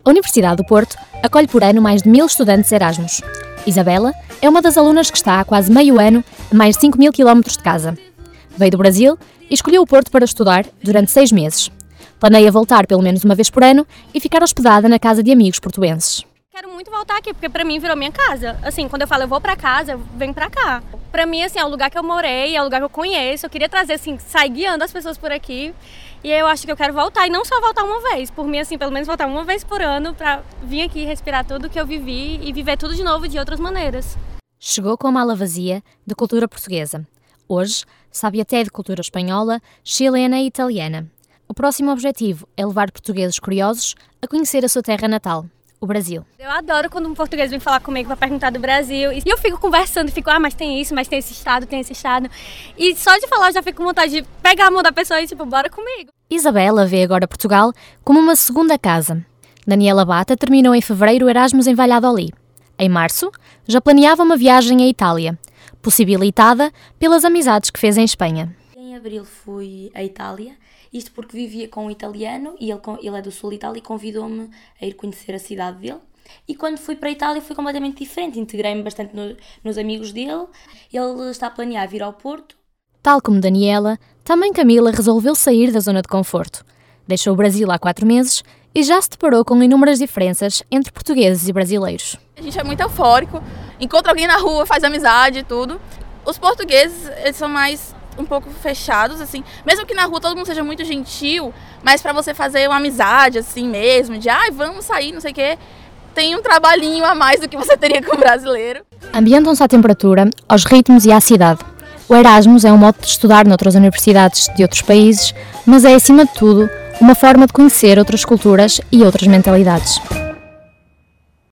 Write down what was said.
A Universidade do Porto acolhe por ano mais de 1000 estudantes Erasmus. Isabela é uma das alunas que está há quase meio ano a mais de 5.000 km de casa. Veio do Brasil e escolheu o Porto para estudar durante 6 meses. Planeia voltar pelo menos uma vez por ano e ficar hospedada na casa de amigos portuenses. Quero muito voltar aqui, porque pra mim virou minha casa. Assim, quando eu falo eu vou pra casa, eu venho pra cá. Pra mim, assim, é o lugar que eu morei, é o lugar que eu conheço. Eu queria trazer, assim, sair guiando as pessoas por aqui. E eu acho que eu quero voltar, e não só voltar uma vez. Por mim, assim, pelo menos voltar uma vez por ano pra vir aqui respirar tudo que eu vivi e viver tudo de novo de outras maneiras. Chegou com a mala vazia de cultura portuguesa. Hoje, sabe até de cultura espanhola, chilena e italiana. O próximo objetivo é levar portugueses curiosos a conhecer a sua terra natal, o Brasil. Eu adoro quando um português vem falar comigo para perguntar do Brasil. E eu fico conversando, fico, mas tem isso, mas tem esse estado, tem esse estado. E só de falar eu já fico com vontade de pegar a mão da pessoa e tipo, bora comigo. Isabela vê agora Portugal como uma segunda casa. Daniela Bata terminou em fevereiro o Erasmus em Valladolid. Em março, já planeava uma viagem à Itália, possibilitada pelas amizades que fez em Espanha. Em abril fui à Itália, isto porque vivia com um italiano e ele é do sul de Itália e convidou-me a ir conhecer a cidade dele. E quando fui para a Itália foi completamente diferente, integrei-me bastante nos amigos dele. Ele está a planear vir ao Porto. Tal como Daniela, também Camila resolveu sair da zona de conforto. Deixou o Brasil há 4 meses e já se deparou com inúmeras diferenças entre portugueses e brasileiros. A gente é muito eufórico, encontra alguém na rua, faz amizade e tudo. Os portugueses, eles são mais um pouco fechados, assim, mesmo que na rua todo mundo seja muito gentil, mas para você fazer uma amizade, assim mesmo, de vamos sair, não sei o quê, tem um trabalhinho a mais do que você teria com o brasileiro. Ambientam-se à temperatura, aos ritmos e à cidade. O Erasmus é um modo de estudar noutras universidades de outros países, mas é, acima de tudo, uma forma de conhecer outras culturas e outras mentalidades.